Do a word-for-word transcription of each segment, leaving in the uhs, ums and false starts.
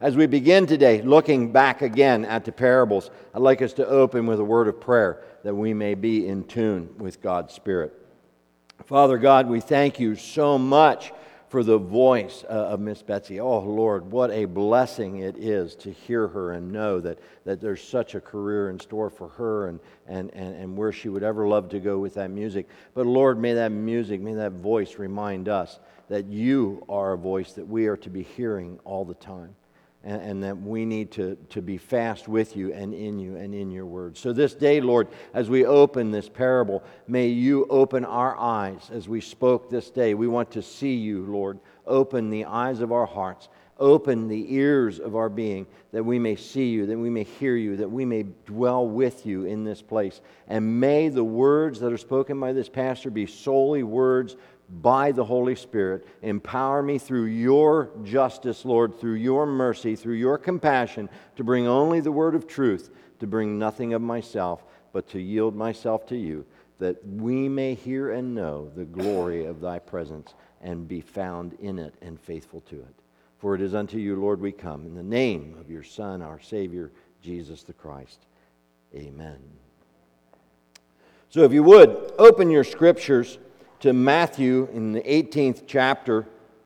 As we begin today, looking back again at the parables, I'd like us to open with a word of prayer that we may be in tune with God's Spirit. Father God, we thank you so much for the voice uh, of Miss Betsy. Oh, Lord, what a blessing it is to hear her and know that, that there's such a career in store for her and, and, and, and where she would ever love to go with that music. But Lord, may that music, may that voice remind us that you are a voice that we are to be hearing all the time. And, and that we need to, to be fast with you and in you and in your word. So this day, Lord, as we open this parable, may you open our eyes as we spoke this day. We want to see you, Lord. Open the eyes of our hearts. Open the ears of our being, that we may see you, that we may hear you, that we may dwell with you in this place. And may the words that are spoken by this pastor be solely words by the Holy Spirit. Empower me through your justice, Lord, through your mercy, through your compassion, to bring only the word of truth, to bring nothing of myself, but to yield myself to you, that we may hear and know the glory of thy presence and be found in it and faithful to it. For it is unto you, Lord, we come, in the name of your Son, our Savior, Jesus the Christ. Amen. So if you would, open your scriptures to Matthew in the eighteenth chapter,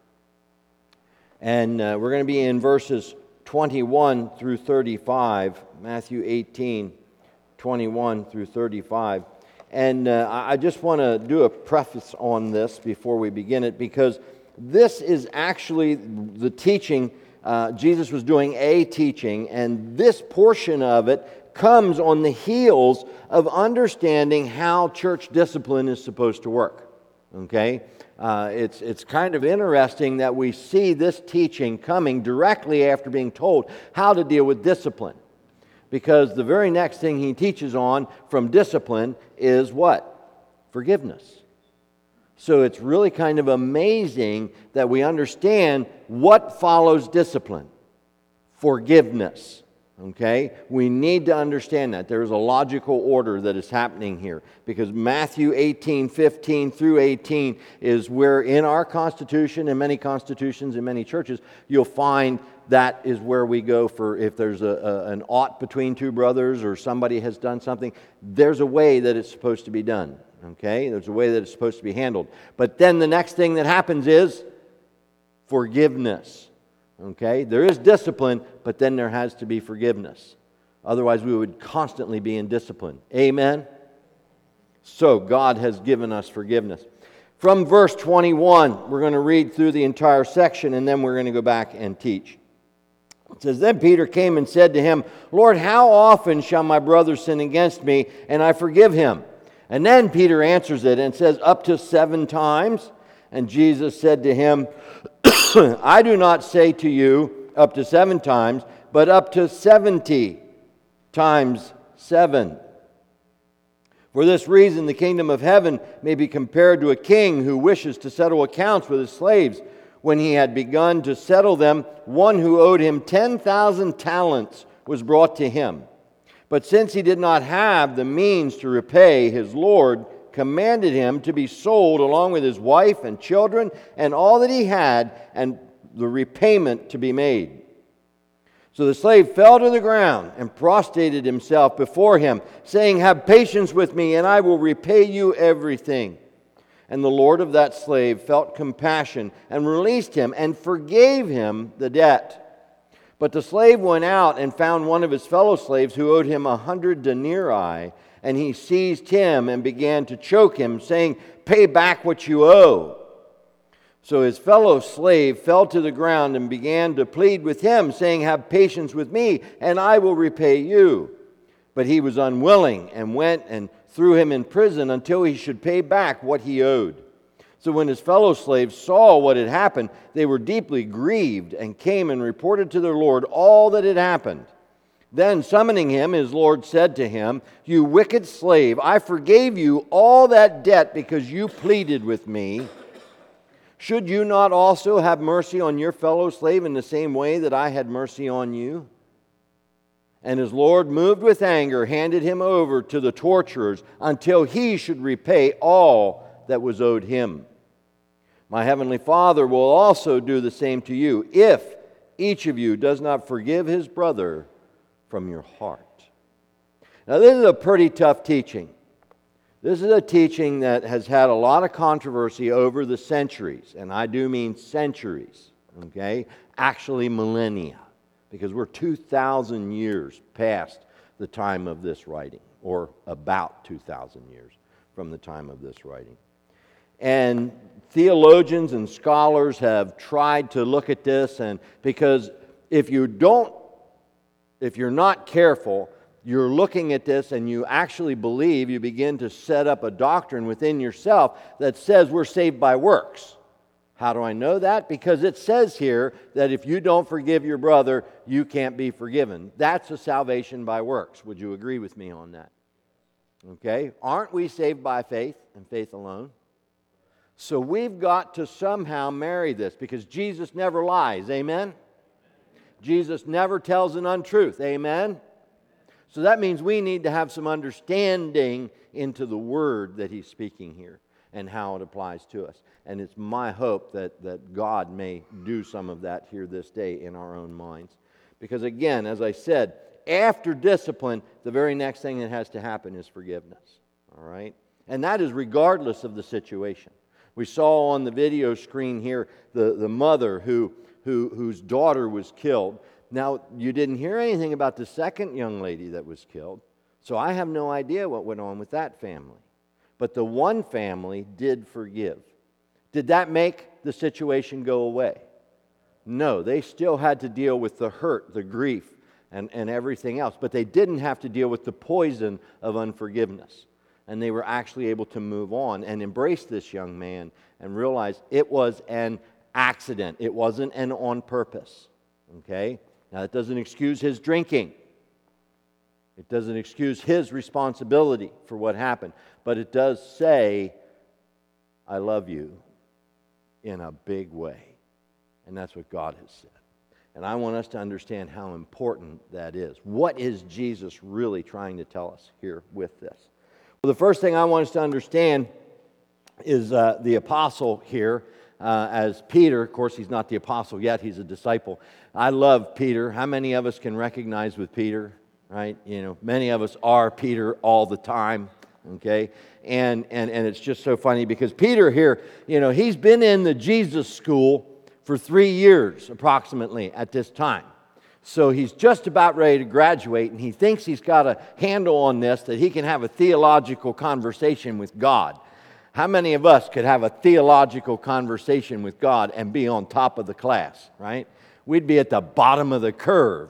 and uh, we're going to be in verses twenty-one through thirty-five, Matthew eighteen, twenty-one through thirty-five. And uh, I just want to do a preface on this before we begin it, because this is actually the teaching. Uh, Jesus was doing a teaching, and this portion of it comes on the heels of understanding how church discipline is supposed to work. Okay, uh, it's it's kind of interesting that we see this teaching coming directly after being told how to deal with discipline, because the very next thing he teaches on from discipline is what? Forgiveness. So it's really kind of amazing that we understand what follows discipline. Forgiveness. Okay? We need to understand that. There is a logical order that is happening here, because Matthew eighteen, fifteen through eighteen is where in our Constitution, and many constitutions in many churches, you'll find that is where we go for if there's a, a, an ought between two brothers or somebody has done something, there's a way that it's supposed to be done. Okay? There's a way that it's supposed to be handled. But then the next thing that happens is forgiveness. Okay, there is discipline, but then there has to be forgiveness. Otherwise, we would constantly be in discipline. Amen? So, God has given us forgiveness. From verse twenty-one, we're going to read through the entire section, and then we're going to go back and teach. It says, Then Peter came and said to him, Lord, how often shall my brother sin against me, and I forgive him? And then Peter answers it and says, Up to seven times. And Jesus said to him, I do not say to you up to seven times, but up to seventy times seven. For this reason, the kingdom of heaven may be compared to a king who wishes to settle accounts with his slaves. When he had begun to settle them, one who owed him ten thousand talents was brought to him. But since he did not have the means to repay, his Lord commanded him to be sold along with his wife and children and all that he had, and the repayment to be made. So the slave fell to the ground and prostrated himself before him, saying, Have patience with me, and I will repay you everything. And the Lord of that slave felt compassion and released him and forgave him the debt. But the slave went out and found one of his fellow slaves who owed him a hundred denarii, and he seized him and began to choke him, saying, Pay back what you owe. So his fellow slave fell to the ground and began to plead with him, saying, Have patience with me, and I will repay you. But he was unwilling, and went and threw him in prison until he should pay back what he owed. So when his fellow slaves saw what had happened, they were deeply grieved, and came and reported to their Lord all that had happened. Then summoning him, his Lord said to him, You wicked slave, I forgave you all that debt because you pleaded with me. Should you not also have mercy on your fellow slave in the same way that I had mercy on you? And his Lord, moved with anger, handed him over to the torturers until he should repay all that was owed him. My heavenly Father will also do the same to you if, each of you does not forgive his brother from your heart. Now, this is a pretty tough teaching. This is a teaching that has had a lot of controversy over the centuries, and I do mean centuries, okay? Actually millennia, because we're two thousand years past the time of this writing, or about two thousand years from the time of this writing. And theologians and scholars have tried to look at this, and because if you don't, if you're not careful, you're looking at this and you actually believe, you begin to set up a doctrine within yourself that says we're saved by works. How do I know that? Because it says here that if you don't forgive your brother, you can't be forgiven. That's a salvation by works. Would you agree with me on that? Okay? Aren't we saved by faith and faith alone? So we've got to somehow marry this, because Jesus never lies. Amen? Jesus never tells an untruth. Amen? So that means we need to have some understanding into the word that he's speaking here and how it applies to us. And it's my hope that, that God may do some of that here this day in our own minds. Because again, as I said, after discipline, the very next thing that has to happen is forgiveness. All right? And that is regardless of the situation. We saw on the video screen here the, the mother who, who whose daughter was killed. Now, you didn't hear anything about the second young lady that was killed, so I have no idea what went on with that family. But the one family did forgive. Did that make the situation go away? No, they still had to deal with the hurt, the grief, and, and everything else, but they didn't have to deal with the poison of unforgiveness. And they were actually able to move on and embrace this young man and realize it was an accident. It wasn't an on purpose. Okay? Now, that doesn't excuse his drinking. It doesn't excuse his responsibility for what happened. But it does say, I love you in a big way. And that's what God has said. And I want us to understand how important that is. What is Jesus really trying to tell us here with this? Well, the first thing I want us to understand is uh, the apostle here. Uh, as Peter, of course, he's not the apostle yet, he's a disciple. I love Peter. How many of us can recognize with Peter, right? You know, many of us are Peter all the time, okay? And, and, and it's just so funny because Peter here, you know, he's been in the Jesus school for three years approximately at this time. So he's just about ready to graduate, and he thinks he's got a handle on this, that he can have a theological conversation with God. How many of us could have a theological conversation with God and be on top of the class, right? We'd be at the bottom of the curve.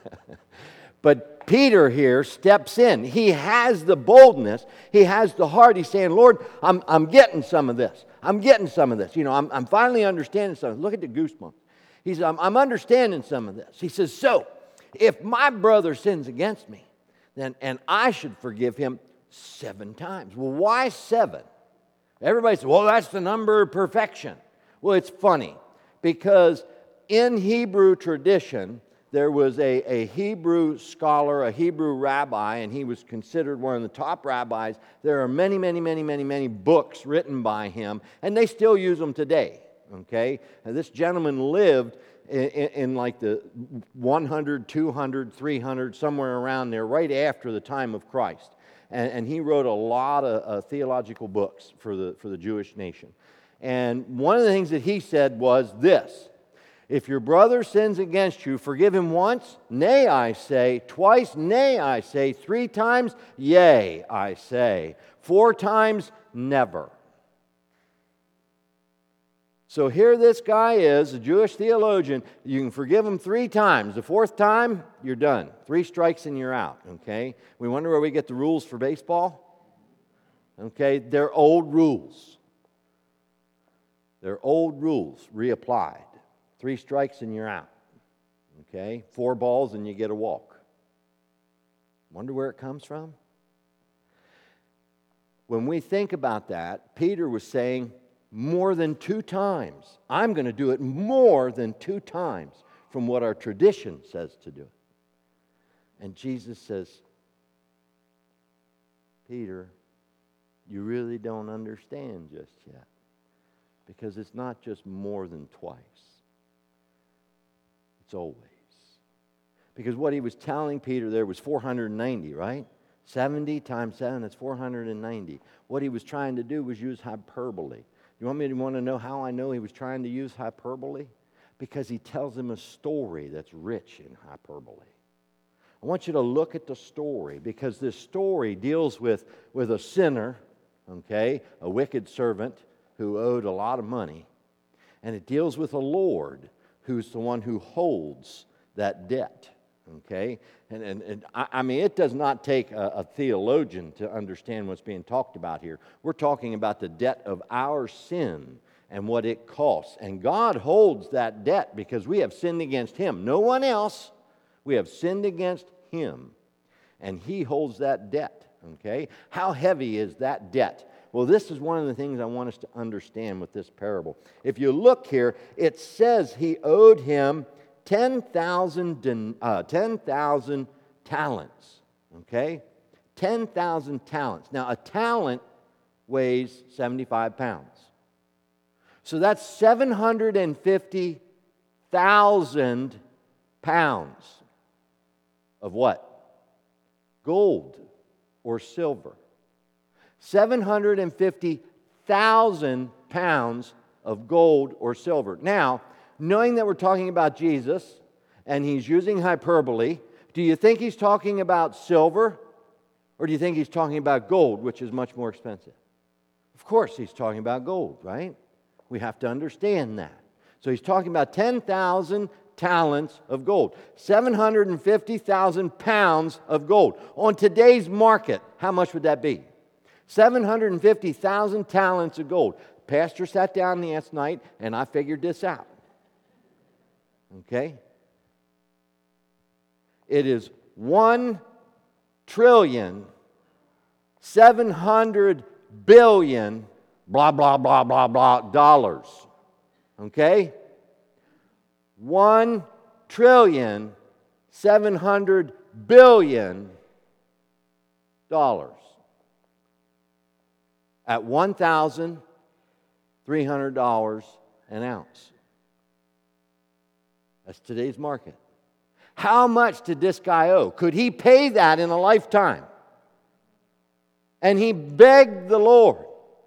But Peter here steps in. He has the boldness. He has the heart. He's saying, Lord, I'm, I'm getting some of this. I'm getting some of this. You know, I'm, I'm finally understanding something. Look at the goosebumps. He says, I'm, I'm understanding some of this. He says, so, if my brother sins against me, then and I should forgive him seven times. Well, why seven? Everybody says, well, that's the number of perfection. Well, it's funny because in Hebrew tradition, there was a, a Hebrew scholar, a Hebrew rabbi, and he was considered one of the top rabbis. There are many, many, many, many, many books written by him, and they still use them today, okay? And this gentleman lived in, in, in like the one hundred, two hundred, three hundred, somewhere around there, right after the time of Christ. And, and he wrote a lot of uh, theological books for the, for the Jewish nation. And one of the things that he said was this: if your brother sins against you, forgive him once, nay, I say, twice, nay, I say, three times, yea, I say, four times, never. So here this guy is, a Jewish theologian. You can forgive him three times. The fourth time, you're done. Three strikes and you're out, okay? We wonder where we get the rules for baseball. Okay, they're old rules. They're old rules reapplied. Three strikes and you're out. Okay? Four balls and you get a walk. Wonder where it comes from? When we think about that, Peter was saying more than two times. I'm going to do it more than two times from what our tradition says to do it. And Jesus says, Peter, you really don't understand just yet. Because it's not just more than twice. It's always. Because what he was telling Peter there was four hundred ninety, right? seventy times seven, that's four hundred ninety. What he was trying to do was use hyperbole. You want me to want to know how I know he was trying to use hyperbole? Because he tells him a story that's rich in hyperbole. I want you to look at the story, because this story deals with, with a sinner, okay, a wicked servant who owed a lot of money. And it deals with a Lord who's the one who holds that debt. Okay? And, and, and I, I mean, it does not take a, a theologian to understand what's being talked about here. We're talking about the debt of our sin and what it costs. And God holds that debt because we have sinned against Him. No one else. We have sinned against Him. And He holds that debt. Okay? How heavy is that debt? Well, this is one of the things I want us to understand with this parable. If you look here, it says he owed him ten thousand uh, ten thousand talents, okay? ten thousand talents. Now, a talent weighs seventy-five pounds. So that's seven hundred fifty thousand pounds of what? Gold or silver. seven hundred fifty thousand pounds of gold or silver. Now, knowing that we're talking about Jesus and he's using hyperbole, do you think he's talking about silver, or do you think he's talking about gold, which is much more expensive? Of course he's talking about gold, right? We have to understand that. So he's talking about ten thousand talents of gold, seven hundred fifty thousand pounds of gold. On today's market, how much would that be? seven hundred fifty thousand talents of gold. Pastor sat down last night and I figured this out. Okay? It is one trillion, seven hundred billion, blah, blah, blah, blah, blah, dollars. Okay? One trillion, seven hundred billion dollars. At one thousand three hundred dollars an ounce. That's today's market. How much did this guy owe? Could he pay that in a lifetime? And he begged the Lord,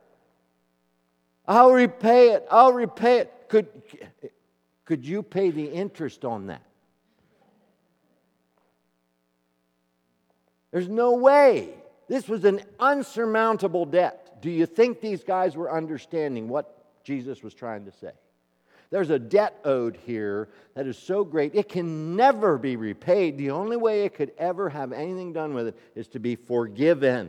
I'll repay it, I'll repay it. Could, could you pay the interest on that? There's no way. This was an unsurmountable debt. Do you think these guys were understanding what Jesus was trying to say? There's a debt owed here that is so great, it can never be repaid. The only way it could ever have anything done with it is to be forgiven.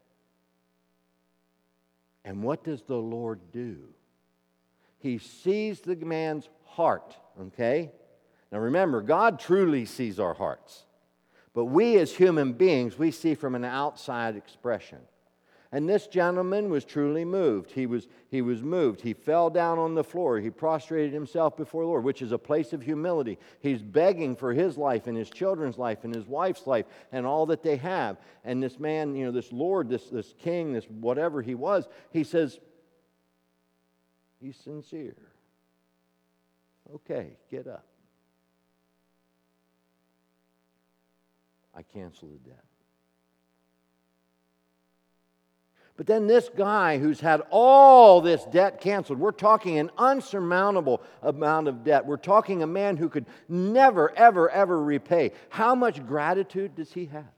And what does the Lord do? He sees the man's heart, okay? Now remember, God truly sees our hearts. But we as human beings, we see from an outside expression. And this gentleman was truly moved. He was, he was moved. He fell down on the floor. He prostrated himself before the Lord, which is a place of humility. He's begging for his life and his children's life and his wife's life and all that they have. And this man, you know, this Lord, this, this king, this whatever he was, he says, he's sincere. Okay, get up. I cancel the debt. But then this guy who's had all this debt canceled, we're talking an unsurmountable amount of debt. We're talking a man who could never, ever, ever repay. How much gratitude does he have?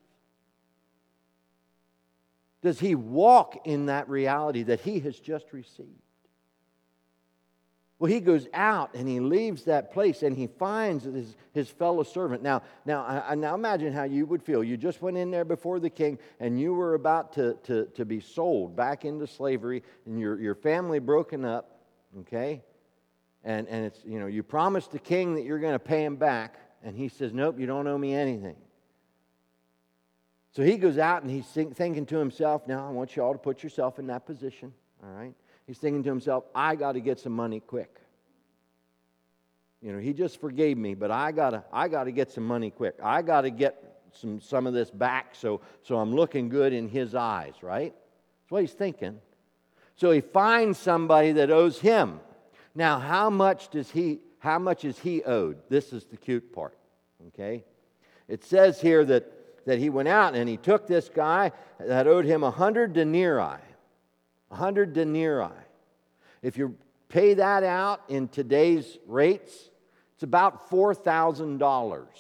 Does he walk in that reality that he has just received? Well, he goes out and he leaves that place and he finds his, his fellow servant. Now, now, I, now imagine how you would feel. You just went in there before the king and you were about to, to, to be sold back into slavery and your, your family broken up, okay? And, and it's, you know, you promised the king that you're going to pay him back, and he says, nope, you don't owe me anything. So he goes out and he's thinking to himself, now I want you all to put yourself in that position, all right? He's thinking to himself, I got to get some money quick. You know, he just forgave me, but I got to I got to get some money quick. I got to get some, some of this back so, so I'm looking good in his eyes, right? That's what he's thinking. So he finds somebody that owes him. Now, how much does he how much is he owed? This is the cute part, okay? It says here that, that he went out and he took this guy that owed him a hundred denarii. A hundred denarii. If you pay that out in today's rates, it's about four thousand dollars.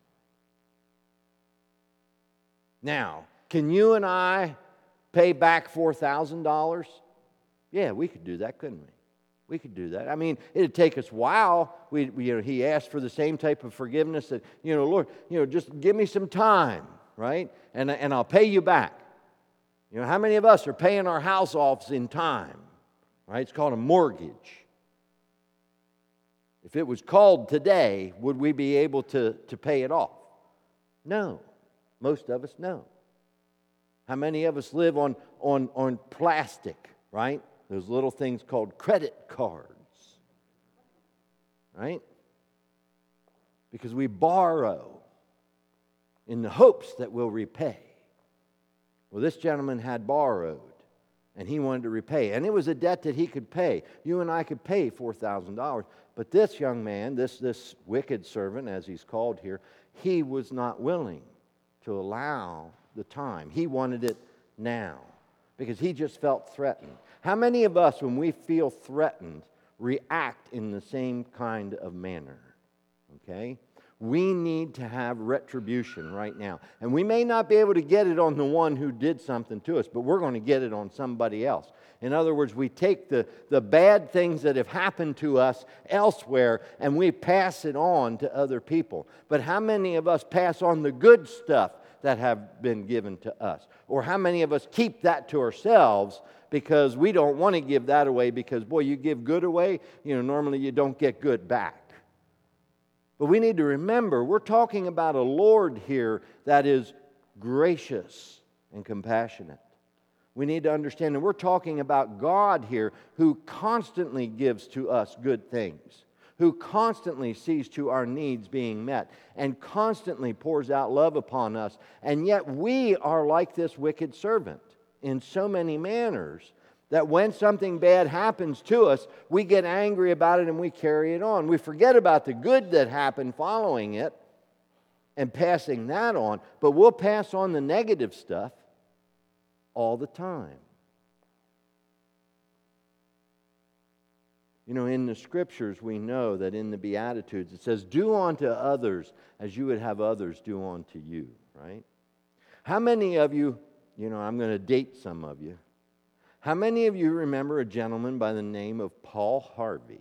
Now, can you and I pay back four thousand dollars? Yeah, we could do that, couldn't we? We could do that. I mean, it'd take us a while. We, we, you know, he asked for the same type of forgiveness that, you know, Lord, you know, just give me some time, right? And, and I'll pay you back. You know, how many of us are paying our house off in time? Right? It's called a mortgage. If it was called today, would we be able to, to pay it off? No. Most of us, no. How many of us live on, on, on plastic, right? Those little things called credit cards, right? Because we borrow in the hopes that we'll repay. Well, this gentleman had borrowed, and he wanted to repay. And it was a debt that he could pay. You and I could pay four thousand dollars. But this young man, this, this wicked servant, as he's called here, he was not willing to allow the time. He wanted it now because he just felt threatened. How many of us, when we feel threatened, react in the same kind of manner? Okay? We need to have retribution right now. And we may not be able to get it on the one who did something to us, but we're going to get it on somebody else. In other words, we take the, the bad things that have happened to us elsewhere and we pass it on to other people. But how many of us pass on the good stuff that have been given to us? Or how many of us keep that to ourselves because we don't want to give that away because, boy, you give good away, you know, normally you don't get good back. But we need to remember, we're talking about a Lord here that is gracious and compassionate. We need to understand that we're talking about God here who constantly gives to us good things, who constantly sees to our needs being met, and constantly pours out love upon us. And yet we are like this wicked servant in so many manners that when something bad happens to us, we get angry about it and we carry it on. We forget about the good that happened following it and passing that on, but we'll pass on the negative stuff all the time. You know, in the Scriptures, we know that in the Beatitudes, it says, do unto others as you would have others do unto you, right? How many of you, you know, I'm going to date some of you. How many of you remember a gentleman by the name of Paul Harvey?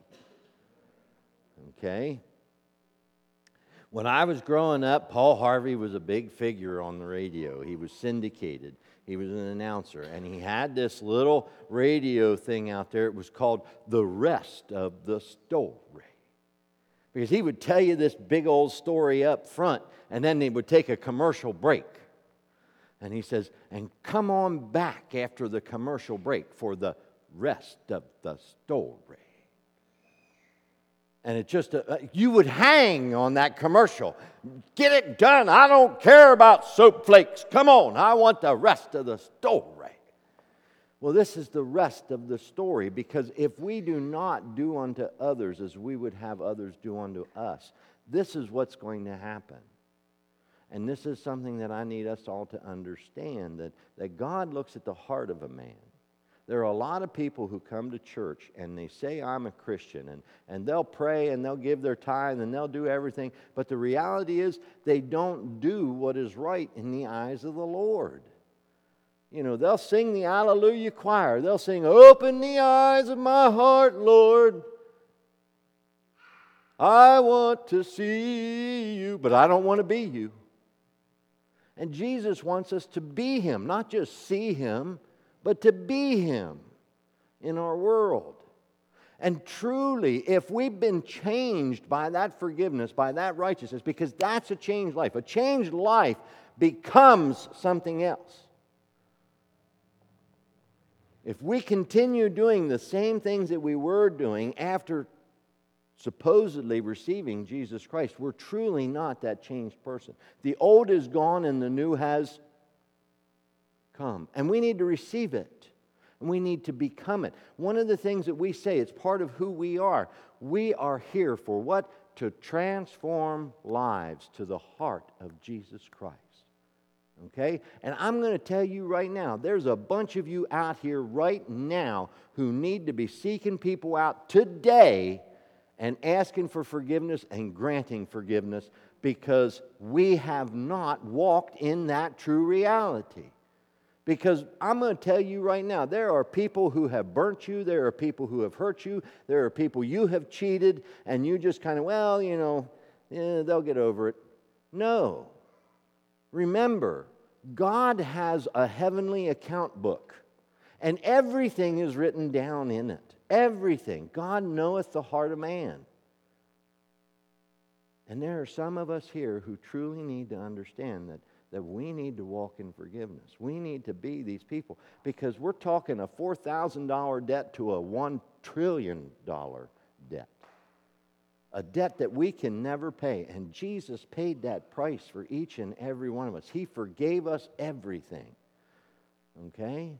Okay. When I was growing up, Paul Harvey was a big figure on the radio. He was syndicated. He was an announcer. And he had this little radio thing out there. It was called The Rest of the Story. Because he would tell you this big old story up front, and then they would take a commercial break. And he says, and come on back after the commercial break for the rest of the story. And it just, uh, you would hang on that commercial. Get it done. I don't care about soap flakes. Come on, I want the rest of the story. Well, this is the rest of the story, because if we do not do unto others as we would have others do unto us, this is what's going to happen. And this is something that I need us all to understand, that, that God looks at the heart of a man. There are a lot of people who come to church and they say, I'm a Christian, and, and they'll pray and they'll give their tithe and they'll do everything, but the reality is they don't do what is right in the eyes of the Lord. You know, they'll sing the Hallelujah choir. They'll sing, open the eyes of my heart, Lord. I want to see you, but I don't want to be you. And Jesus wants us to be Him, not just see Him, but to be Him in our world. And truly, if we've been changed by that forgiveness, by that righteousness, because that's a changed life. A changed life becomes something else. If we continue doing the same things that we were doing after supposedly receiving Jesus Christ, we're truly not that changed person. The old is gone and the new has come. And we need to receive it. and we need to become it. One of the things that we say, it's part of who we are. We are here for what? To transform lives to the heart of Jesus Christ. Okay? And I'm going to tell you right now, there's a bunch of you out here right now who need to be seeking people out today and asking for forgiveness and granting forgiveness, because we have not walked in that true reality. Because I'm going to tell you right now, there are people who have burnt you, there are people who have hurt you, there are people you have cheated, and you just kind of, well, you know, eh, they'll get over it. No. Remember, God has a heavenly account book, and everything is written down in it. Everything. God knoweth the heart of man. And there are some of us here who truly need to understand that, that we need to walk in forgiveness. We need to be these people, because we're talking a four thousand dollars debt to a one trillion dollars debt. A debt that we can never pay. And Jesus paid that price for each and every one of us. He forgave us everything. Okay?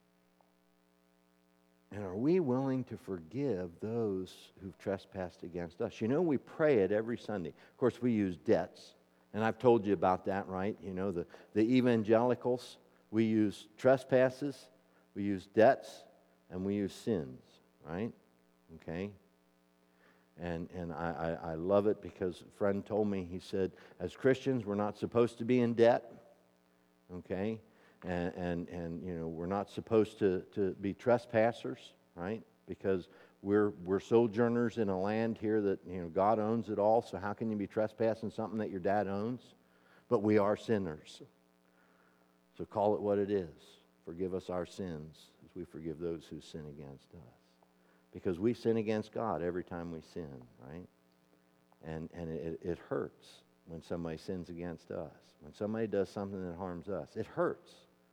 And are we willing to forgive those who've trespassed against us? You know, we pray it every Sunday. Of course, we use debts. And I've told you about that, right? You know, the, the evangelicals, we use trespasses, we use debts, and we use sins, right? Okay? And and I, I, I love it, because a friend told me, he said, as Christians, we're not supposed to be in debt, okay? And, and, and you know, we're not supposed to, to be trespassers, right? Because we're we're sojourners in a land here that, you know, God owns it all, so how can you be trespassing something that your dad owns? But we are sinners. So call it what it is. Forgive us our sins as we forgive those who sin against us. Because we sin against God every time we sin, right? And, and it, it hurts when somebody sins against us. When somebody does something that harms us, it hurts.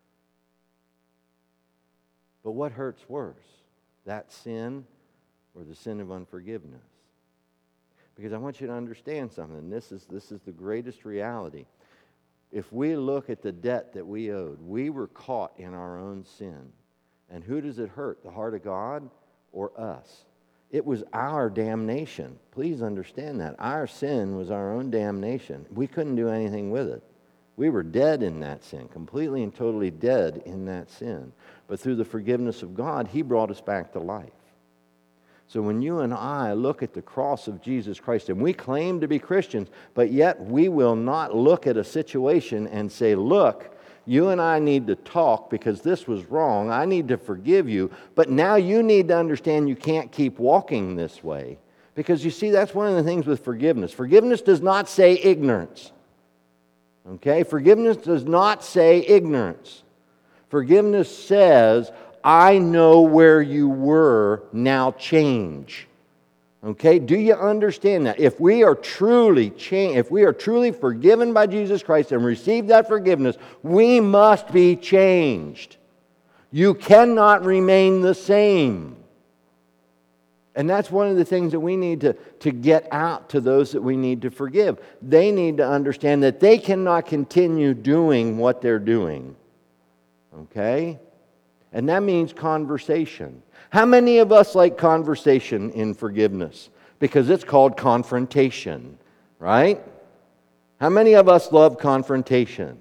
But what hurts worse? That sin or the sin of unforgiveness? Because I want you to understand something. This is, this is the greatest reality. If we look at the debt that we owed, we were caught in our own sin. And who does it hurt? The heart of God or us? It was our damnation. Please understand that. Our sin was our own damnation. We couldn't do anything with it. We were dead in that sin, completely and totally dead in that sin. But through the forgiveness of God, He brought us back to life. So when you and I look at the cross of Jesus Christ, and we claim to be Christians, but yet we will not look at a situation and say, look, you and I need to talk because this was wrong. I need to forgive you. But now you need to understand you can't keep walking this way. Because you see, that's one of the things with forgiveness. Forgiveness does not say ignorance. Okay? Forgiveness does not say ignorance. Forgiveness says, I know where you were, now change. Okay? Do you understand that? If we are truly changed, if we are truly forgiven by Jesus Christ and receive that forgiveness, we must be changed. You cannot remain the same. And that's one of the things that we need to, to get out to those that we need to forgive. They need to understand that they cannot continue doing what they're doing. Okay? And that means conversation. How many of us like conversation in forgiveness? Because it's called confrontation, right? How many of us love confrontation?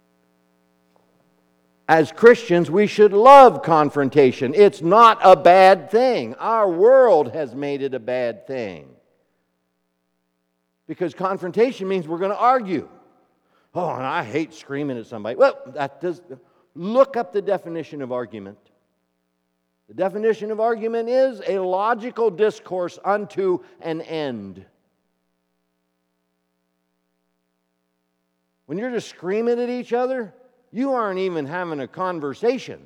As Christians, we should love confrontation. It's not a bad thing. Our world has made it a bad thing. Because confrontation means we're going to argue. Oh, and I hate screaming at somebody. Well, that does. Look up the definition of argument. The definition of argument is a logical discourse unto an end. When you're just screaming at each other, you aren't even having a conversation.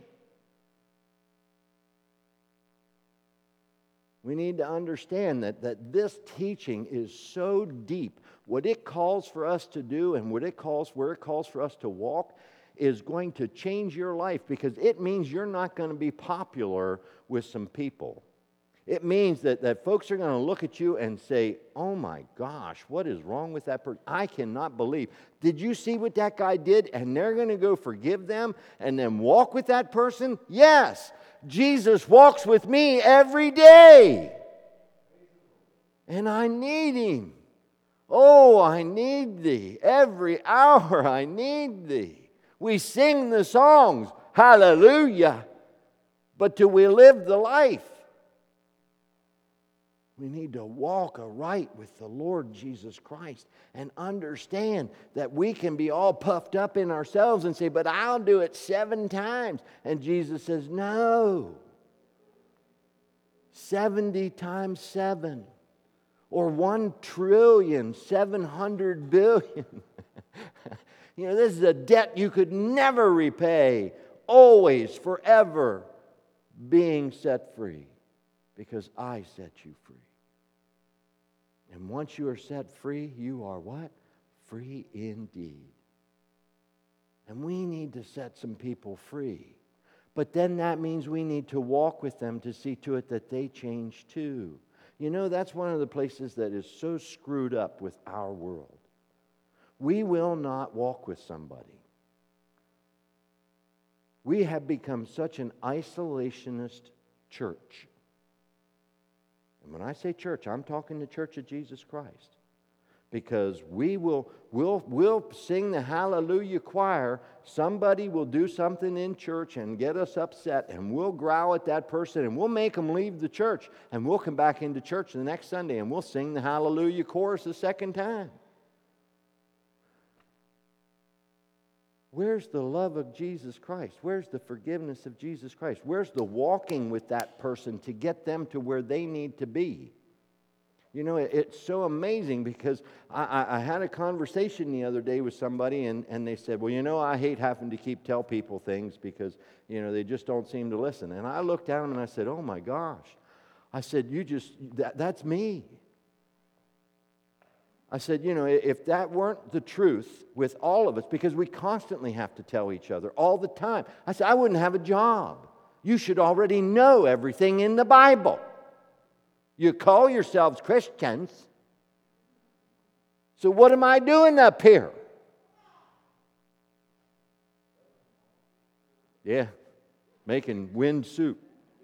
We need to understand that, that this teaching is so deep. What it calls for us to do and what it calls, where it calls for us to walk is going to change your life, because it means you're not going to be popular with some people. It means that, that folks are going to look at you and say, oh my gosh, what is wrong with that person? I cannot believe. Did you see what that guy did? And they're going to go forgive them and then walk with that person? Yes, Jesus walks with me every day. And I need him. Oh, I need thee. Every hour I need thee. We sing the songs, hallelujah. But do we live the life? We need to walk aright with the Lord Jesus Christ and understand that we can be all puffed up in ourselves and say, but I'll do it seven times. And Jesus says, no. seventy times seven. Or one trillion, seven hundred billion. You know, this is a debt you could never repay. Always, forever, being set free. Because I set you free. And once you are set free, you are what? Free indeed. And we need to set some people free. But then that means we need to walk with them to see to it that they change too. You know, that's one of the places that is so screwed up with our world. We will not walk with somebody. We have become such an isolationist church. And when I say church, I'm talking the Church of Jesus Christ. Because we will we'll, we'll sing the Hallelujah choir. Somebody will do something in church and get us upset, and we'll growl at that person, and we'll make them leave the church. And we'll come back into church the next Sunday, and we'll sing the Hallelujah chorus a second time. Where's the love of Jesus Christ? Where's the forgiveness of Jesus Christ? Where's the walking with that person to get them to where they need to be? You know, it's so amazing because I, I had a conversation the other day with somebody and, and they said, well, you know, I hate having to keep tell people things because, you know, they just don't seem to listen. And I looked at them and I said, oh my gosh. I said, you just, that, that's me. I said, you know, if that weren't the truth with all of us, because we constantly have to tell each other all the time. I said, I wouldn't have a job. You should already know everything in the Bible. You call yourselves Christians. So what am I doing up here? Yeah, making wind soup.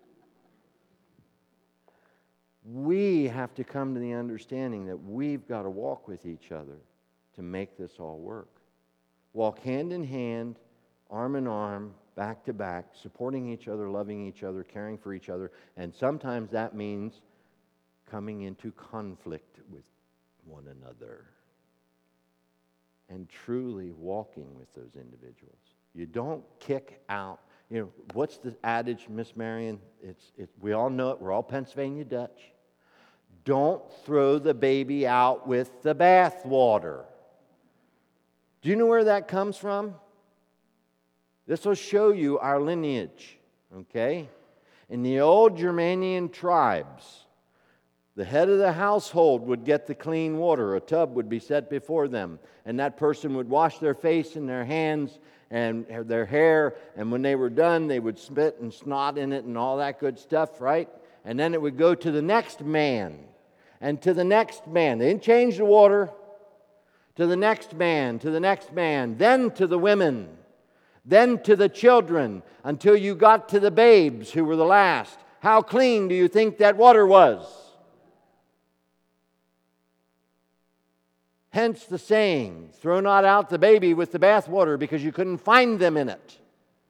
We have to come to the understanding that we've got to walk with each other to make this all work. Walk hand in hand, arm in arm, back to back, supporting each other, loving each other, caring for each other. And sometimes that means coming into conflict with one another and truly walking with those individuals. You don't kick out. You know, what's the adage, Miss Marion? It's, it, we all know it. We're all Pennsylvania Dutch. Don't throw the baby out with the bathwater. Do you know where that comes from? This will show you our lineage, okay? In the old Germanian tribes, the head of the household would get the clean water. A tub would be set before them, and that person would wash their face and their hands and their hair, and when they were done, they would spit and snot in it and all that good stuff, right? And then it would go to the next man, and to the next man. They didn't change the water. To the next man, to the next man, then to the women, then to the children, until you got to the babes who were the last. How clean do you think that water was? Hence the saying, throw not out the baby with the bathwater, because you couldn't find them in it.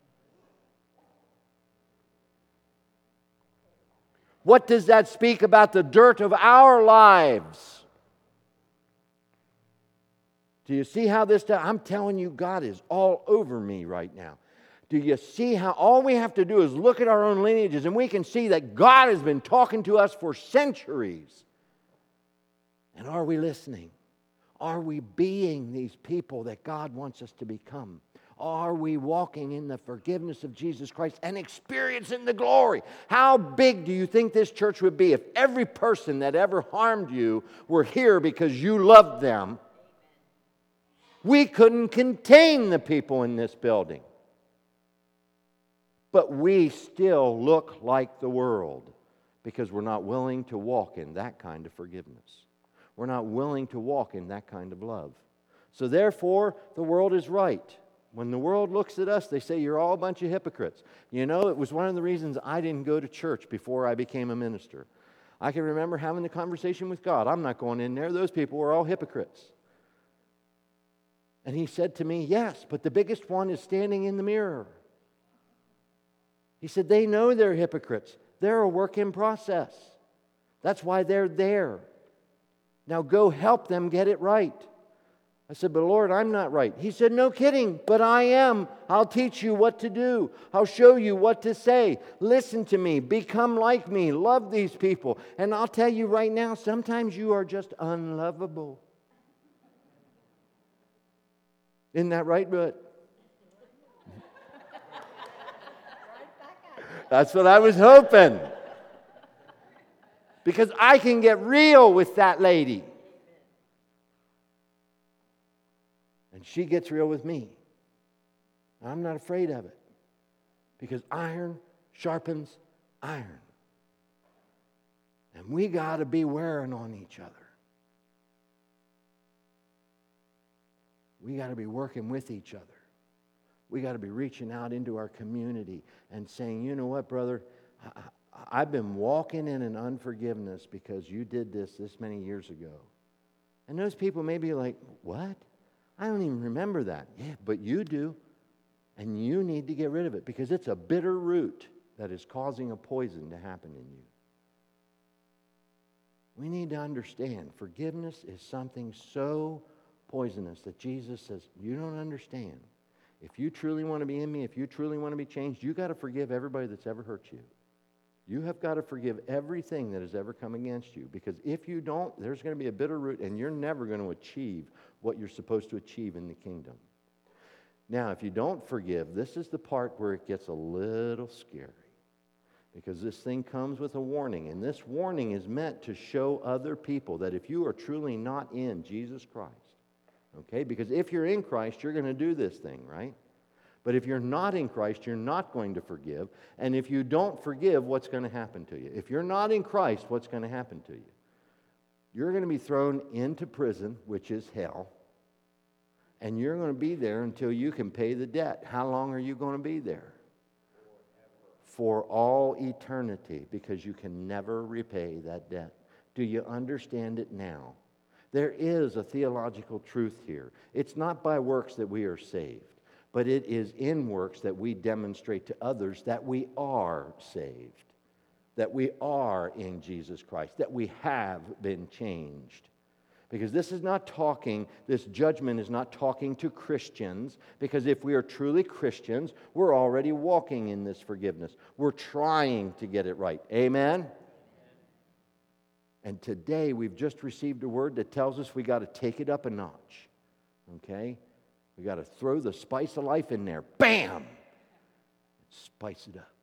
What does that speak about the dirt of our lives? Do you see how this, I'm telling you, God is all over me right now. Do you see how all we have to do is look at our own lineages and we can see that God has been talking to us for centuries. And are we listening? Are we being these people that God wants us to become? Are we walking in the forgiveness of Jesus Christ and experiencing the glory? How big do you think this church would be if every person that ever harmed you were here because you loved them? We couldn't contain the people in this building. But we still look like the world because we're not willing to walk in that kind of forgiveness. We're not willing to walk in that kind of love. So therefore, the world is right. When the world looks at us, they say, you're all a bunch of hypocrites. You know, it was one of the reasons I didn't go to church before I became a minister. I can remember having the conversation with God. I'm not going in there. Those people were all hypocrites. And He said to me, yes, but the biggest one is standing in the mirror. He said, they know they're hypocrites. They're a work in process. That's why they're there. Now go help them get it right. I said, but Lord, I'm not right. He said, no kidding, but I am. I'll teach you what to do. I'll show you what to say. Listen to me. Become like me. Love these people. And I'll tell you right now, sometimes you are just unlovable. Isn't that right, Bud? That's what I was hoping. Because I can get real with that lady. And she gets real with me. I'm not afraid of it. Because iron sharpens iron. And we got to be wearing on each other. We got to be working with each other. We got to be reaching out into our community and saying, you know what, brother, I, I've been walking in an unforgiveness because you did this this many years ago. And those people may be like, what? I don't even remember that. Yeah, but you do. And you need to get rid of it because it's a bitter root that is causing a poison to happen in you. We need to understand forgiveness is something so poisonous that Jesus says, you don't understand. If you truly want to be in me, if you truly want to be changed, you got to forgive everybody that's ever hurt you. You have got to forgive everything that has ever come against you. Because if you don't, there's going to be a bitter root and you're never going to achieve what you're supposed to achieve in the kingdom. Now, if you don't forgive, this is the part where it gets a little scary. Because this thing comes with a warning. And this warning is meant to show other people that if you are truly not in Jesus Christ, okay, because if you're in Christ, you're going to do this thing, right? But if you're not in Christ, you're not going to forgive. And if you don't forgive, what's going to happen to you? If you're not in Christ, what's going to happen to you? You're going to be thrown into prison, which is hell. And you're going to be there until you can pay the debt. How long are you going to be there? For all eternity, because you can never repay that debt. Do you understand it now? There is a theological truth here. It's not by works that we are saved, but it is in works that we demonstrate to others that we are saved, that we are in Jesus Christ, that we have been changed. Because this is not talking, this judgment is not talking to Christians, because if we are truly Christians, we're already walking in this forgiveness. We're trying to get it right. Amen? And today we've just received a word that tells us we got to take it up a notch. Okay? We got to throw the spice of life in there. Bam! Spice it up.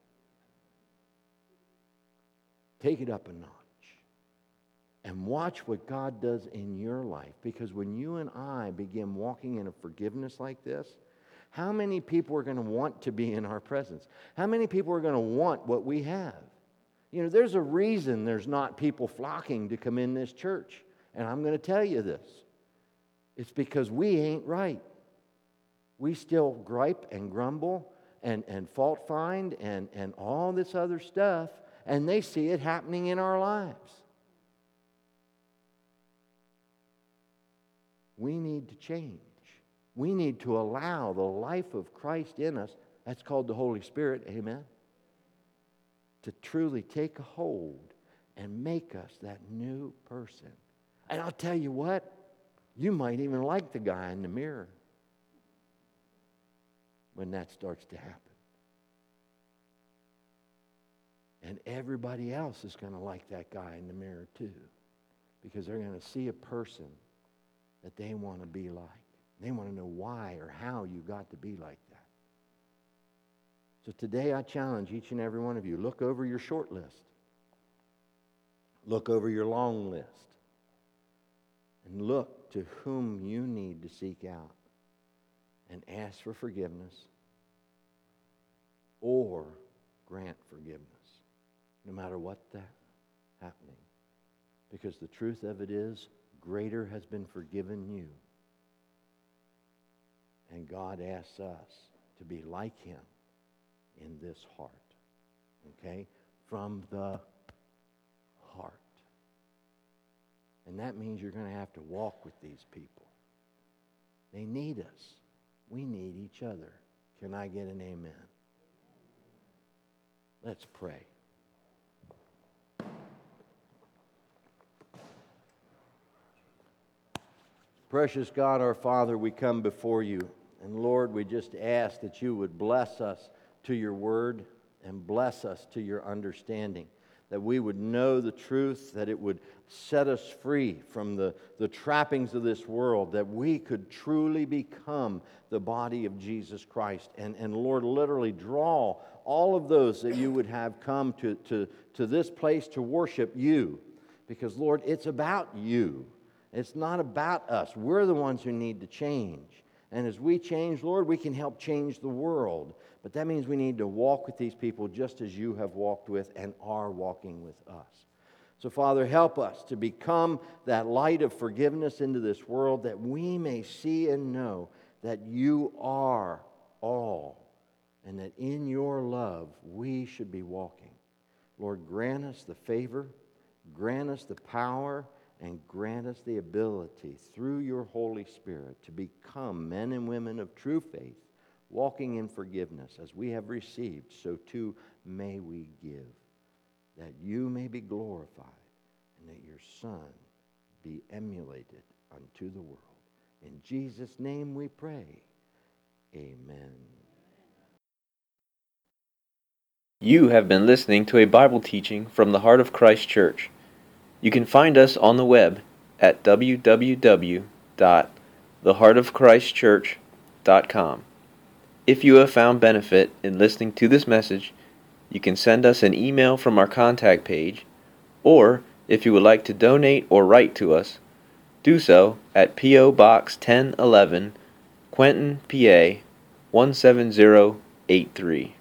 Take it up a notch. And watch what God does in your life. Because when you and I begin walking in a forgiveness like this, how many people are going to want to be in our presence? How many people are going to want what we have? You know, there's a reason there's not people flocking to come in this church. And I'm going to tell you this. It's because we ain't right. We still gripe and grumble and, and fault find and, and all this other stuff. And they see it happening in our lives. We need to change. We need to allow the life of Christ in us, that's called the Holy Spirit, amen, to truly take a hold and make us that new person. And I'll tell you what, you might even like the guy in the mirror when that starts to happen. And everybody else is going to like that guy in the mirror too, because they're going to see a person that they want to be like. They want to know why or how you got to be like that. So today I challenge each and every one of you, look over your short list. Look over your long list. And look to whom you need to seek out and ask for forgiveness or grant forgiveness. no matter what that's happening. Because the truth of it is, greater has been forgiven you. And God asks us to be like him in this heart. Okay? From the heart. And that means you're going to have to walk with these people. They need us. We need each other. Can I get an amen? Let's pray. Precious God, our Father, we come before you. And Lord, we just ask that you would bless us to your word and bless us to your understanding. That we would know the truth, that it would set us free from the, the trappings of this world, that we could truly become the body of Jesus Christ. And, and Lord, literally draw all of those that you would have come to, to, to this place to worship you. Because, Lord, it's about you. It's not about us. We're the ones who need to change. And as we change, Lord, we can help change the world. But that means we need to walk with these people just as you have walked with and are walking with us. So, Father, help us to become that light of forgiveness into this world, that we may see and know that you are all, and that in your love we should be walking. Lord, grant us the favor, grant us the power, and grant us the ability through your Holy Spirit to become men and women of true faith, walking in forgiveness as we have received, so too may we give, that you may be glorified and that your Son be emulated unto the world. In Jesus' name we pray. Amen. You have been listening to a Bible teaching from the Heart of Christ Church. You can find us on the web at w w w dot the heart of christ church dot com. If you have found benefit in listening to this message, you can send us an email from our contact page, or if you would like to donate or write to us, do so at P O Box ten eleven, Quentin, P A one seven zero eight three.